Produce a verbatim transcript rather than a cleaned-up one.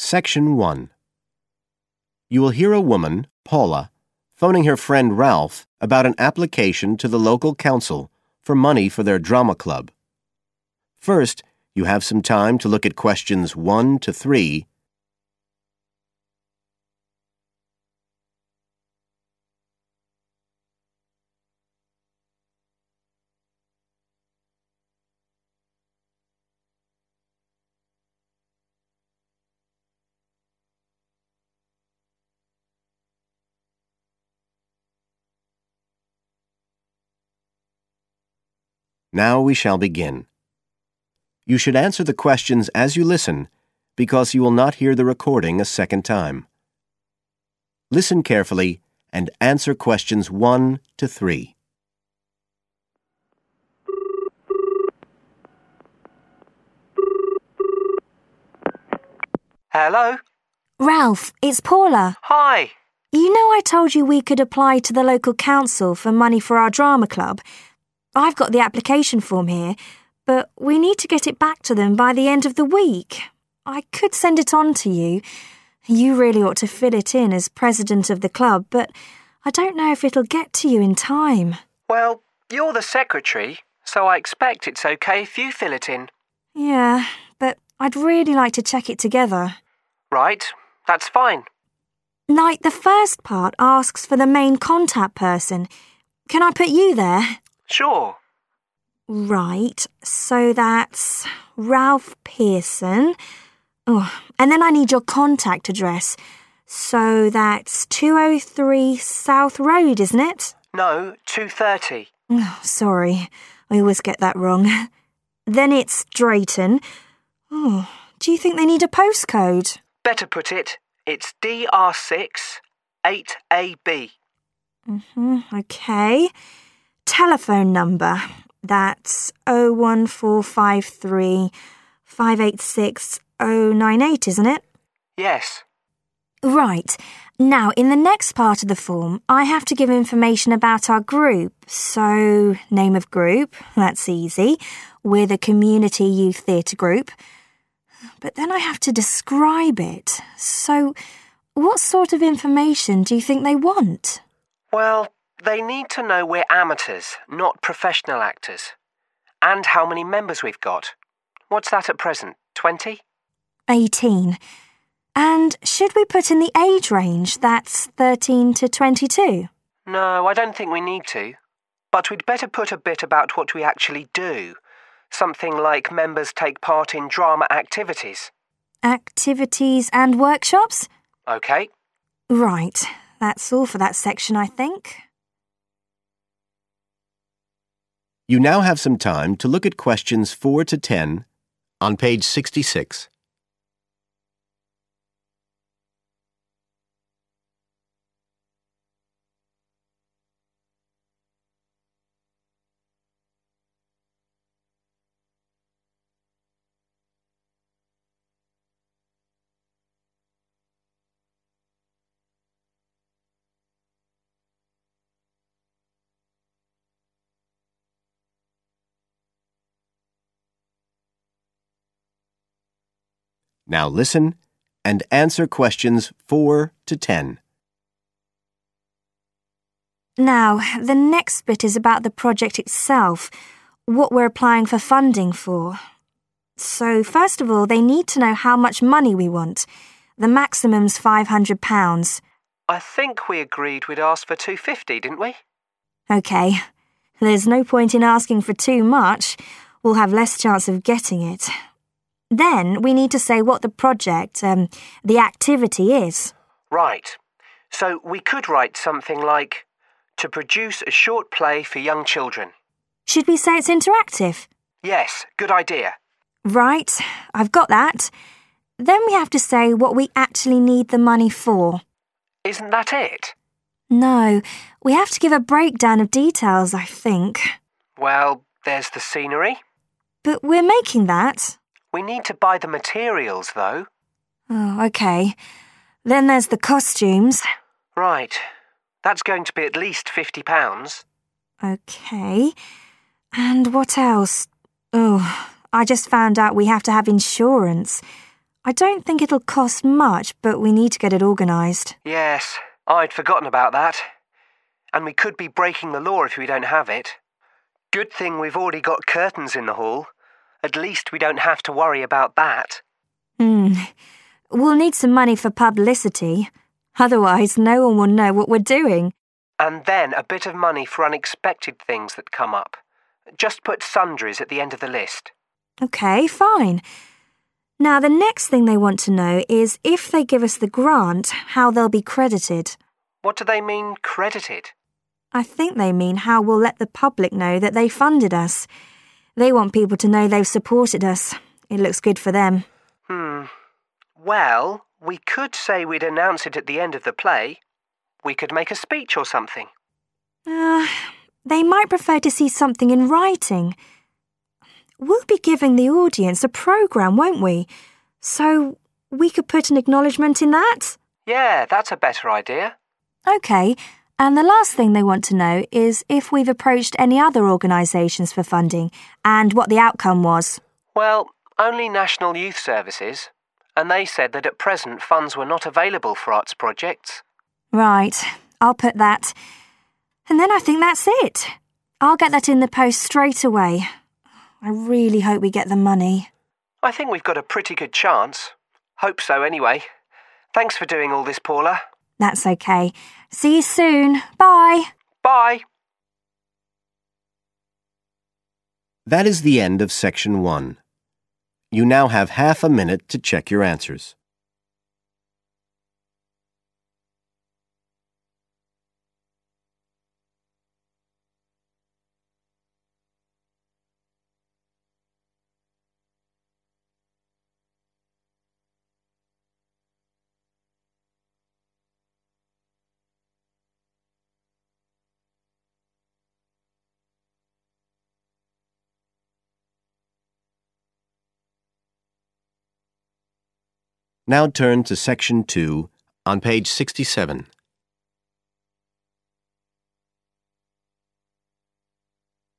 Section one. You will hear a woman, Paula, phoning her friend Ralph about an application to the local council for money for their drama club. First, you have some time to look at questions one to three. Now we shall begin. You should answer the questions as you listen, because you will not hear the recording a second time. Listen carefully and answer questions one to three. Hello? Ralph, it's Paula. Hi. You know I told you we could apply to the local council for money for our drama club? I've got the application form here, but we need to get it back to them by the end of the week. I could send it on to you. You really ought to fill it in as president of the club, but I don't know if it'll get to you in time. Well, you're the secretary, so I expect it's okay if you fill it in. Yeah, but I'd really like to check it together. Right, that's fine. Like, the first part asks for the main contact person. Can I put you there? Sure. Right, so that's Ralph Pearson. Oh, and then I need your contact address. So that's two oh three South Road, isn't it? No, two thirty. Oh, sorry, I always get that wrong. Then it's Drayton. Oh, do you think they need a postcode? Better put it, it's D R six eight A B. Mm-hmm, okay. Telephone number. That's oh one four five three five eight six oh nine eight, isn't it? Yes. Right. Now, in the next part of the form, I have to give information about our group. So, name of group, that's easy. We're the Community Youth Theatre Group. But then I have to describe it. So, what sort of information do you think they want? Well, they need to know we're amateurs, not professional actors. And how many members we've got. What's that at present, twenty? eighteen. And should we put in the age range? That's thirteen to twenty-two? No, I don't think we need to. But we'd better put a bit about what we actually do. Something like members take part in drama activities. Activities and workshops? OK. Right. That's all for that section, I think. You now have some time to look at questions four to ten on page sixty-six. Now listen and answer questions four to ten. Now, the next bit is about the project itself, what we're applying for funding for. So, first of all, they need to know how much money we want. The maximum's five hundred pounds. I think we agreed we'd ask for two hundred fifty, didn't we? OK. There's no point in asking for too much. We'll have less chance of getting it. Then we need to say what the project, um, the activity is. Right. So we could write something like, to produce a short play for young children. Should we say it's interactive? Yes, good idea. Right, I've got that. Then we have to say what we actually need the money for. Isn't that it? No, we have to give a breakdown of details, I think. Well, there's the scenery. But we're making that. We need to buy the materials, though. Oh, OK. Then there's the costumes. Right. That's going to be at least fifty pounds. OK. And what else? Oh, I just found out we have to have insurance. I don't think it'll cost much, but we need to get it organised. Yes, I'd forgotten about that. And we could be breaking the law if we don't have it. Good thing we've already got curtains in the hall. At least we don't have to worry about that. Hmm. We'll need some money for publicity. Otherwise, no one will know what we're doing. And then a bit of money for unexpected things that come up. Just put sundries at the end of the list. OK, fine. Now, the next thing they want to know is if they give us the grant, how they'll be credited. What do they mean, credited? I think they mean how we'll let the public know that they funded us. They want people to know they've supported us. It looks good for them. Hmm. Well, we could say we'd announce it at the end of the play. We could make a speech or something. Uh, they might prefer to see something in writing. We'll be giving the audience a programme, won't we? So we could put an acknowledgement in that? Yeah, that's a better idea. OK, and the last thing they want to know is if we've approached any other organisations for funding and what the outcome was. Well, only National Youth Services, and they said that at present funds were not available for arts projects. Right, I'll put that. And then I think that's it. I'll get that in the post straight away. I really hope we get the money. I think we've got a pretty good chance. Hope so anyway. Thanks for doing all this, Paula. That's OK. See you soon. Bye. Bye. That is the end of section one. You now have half a minute to check your answers. Now turn to section two on page sixty-seven.